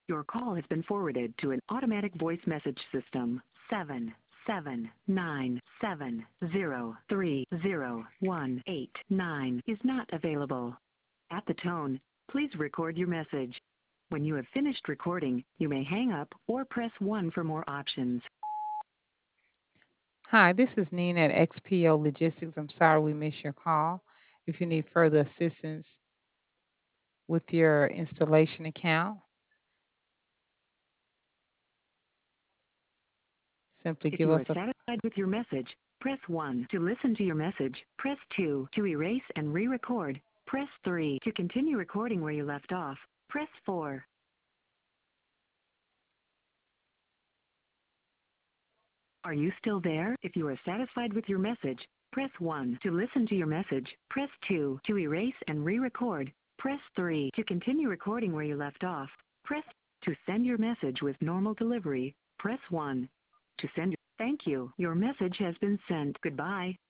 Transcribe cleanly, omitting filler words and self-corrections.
Your call has been forwarded to an automatic voice message system. 779703018 is not available. At the tone, please record your message. When you have finished recording, you may hang up or press 1 for more options. Hi, this is Nina at XPO Logistics. I'm sorry we missed your call. If you need further assistance with your installation account, simply If give you us are a. satisfied with your message, press 1 to listen to your message. Press 2 to erase and re-record. Press 3 to continue recording where you left off. Press 4. Are you still there? If you are satisfied with your message, press 1 to listen to your message. Press 2 to erase and re-record. Press 3 to continue recording where you left off. Press to send your message with normal delivery. Press 1 to send. Thank you. Your message has been sent. Goodbye.